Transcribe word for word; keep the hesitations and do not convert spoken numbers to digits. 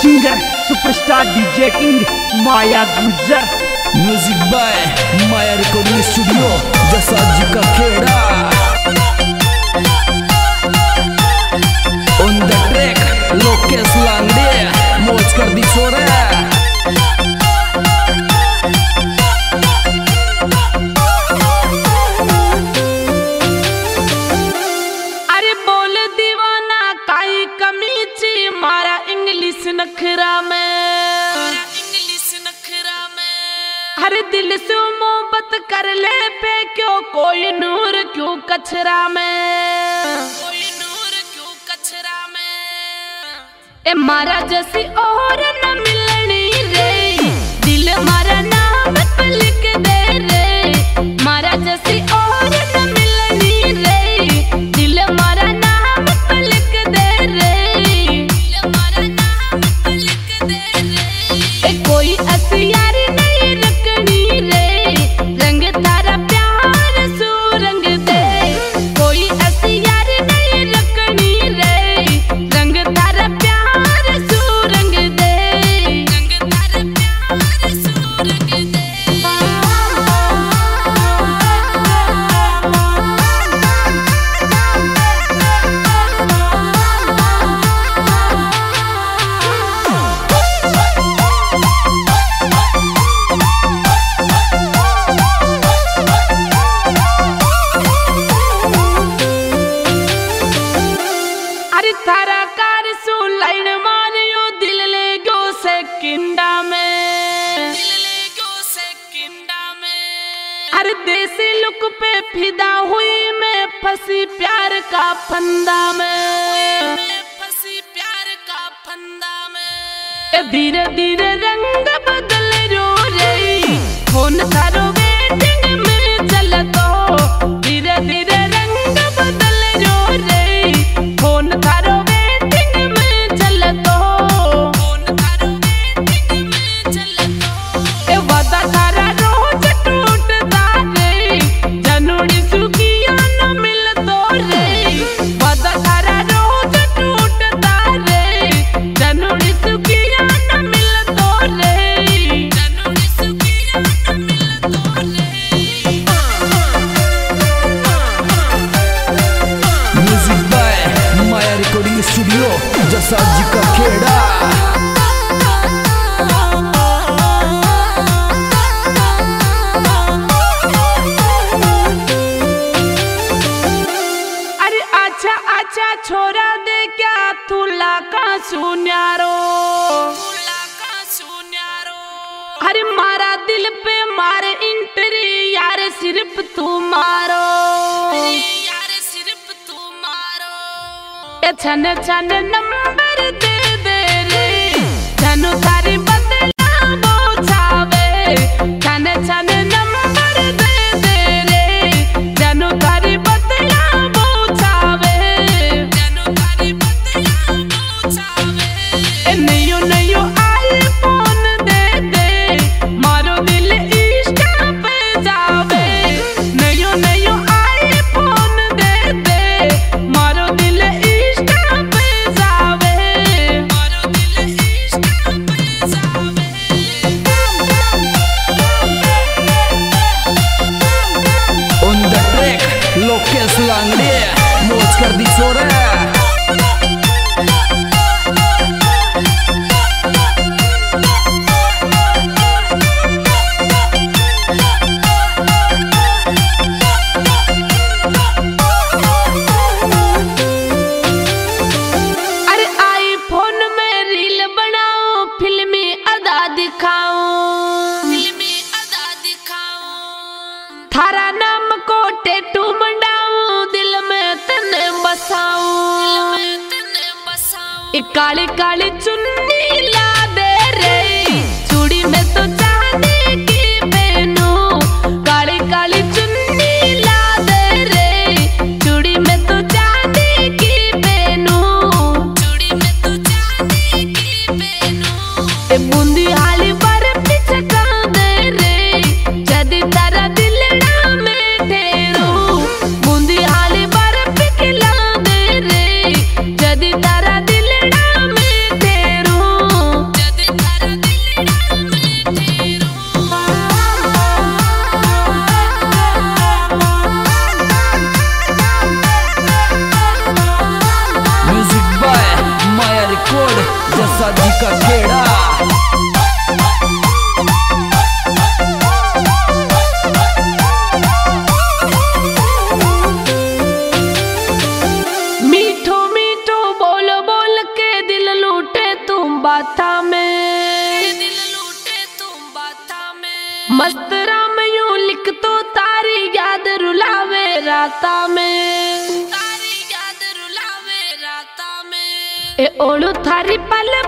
Singer superstar DJ king Maya Gujar. Music by Maya recording studio जसाद जी का खेड़ा। On the track Lokesh Langde मौज कर दी छोरे। नखरा में इंग्लिश नखरा में हर दिल से मोहब्बत कर ले पे क्यों कोई नूर क्यों कचरा में कोई नूर क्यों कचरा में ए मारा जैसी और न मिलनी रे दिल मारा नाम पे लिख दे रे मारा जैसी और न मिलनी रे दिल मारा नाम पे लिख दे रे कोई असयार नहीं रखनी रे रंग तारा प्यार सू रंग दे कोई असयार नहीं रखनी रे रंग तारा प्यार सू रंग दे रंग तारा प्यार सू रंग दे। थारा कार सू लाइन मारियो दिल ले गो से किंडा में दिल ले गो से किंडा में हर देसी लुक पे फिदा हुई मैं फंसी प्यार का फंदा में फंसी प्यार का फंदा में धीरे धीरे रंग बदल रो रे फोन थारो वेटिंग में चल तो धीरे धीरे रंग बदल रो रे फोन थारो स्टूडियो जसाद जी का खेड़ा। अरे अच्छा अच्छा छोरा दे क्या तुला का सुन्यारो तुला का सुन्यारो अरे मारा दिल पे मारे इंटरी यार सिर्फ तू मारो यार सिर्फ तू मारो छन छन नंबर दे दे रे छनु थारी बदला बोछावे छन छन नंबर दे दे रे छनु थारी बदला बोछावे छनु थारी बदला बोछावे नयो नयो आईफोन दे दे मारो दिल इंस्टा पे जावे नयो नयो आईफोन दे दे मारो दिल लोकेश लांगड़े मौज कर दी छोरे। अरे आईफोन में रील बनाओ फिल्मी अदा दिखाओ फिल्मी अदा दिखाओ थारा नाम को टेटू दिल में तने बसाऊं एक काली काली चुन्नी ला दे रे चूड़ी में तो चांदी की पहनूं काली काली चुन्नी ला दे रे चूड़ी में तो चांदी की पहनूं चूड़ी में तो चांदी की पहनूं ए बूंदी हाली पर पीछे कर दे रे जदी तारा दिल ना में ठेरू बूंदी हाली पर पिघला दे रे जदी तारा दिल ना में ठेरू। जसा जी का खेड़ा। मीठो मीठो बोल बोल के दिल लूटे तुम बाता में, दिल लूटे तुम बाता में। मस्त राम यूं लिख तो तारी याद रुलावे राता में, तारी याद रुलावे राता में। ए ओलू थारी पल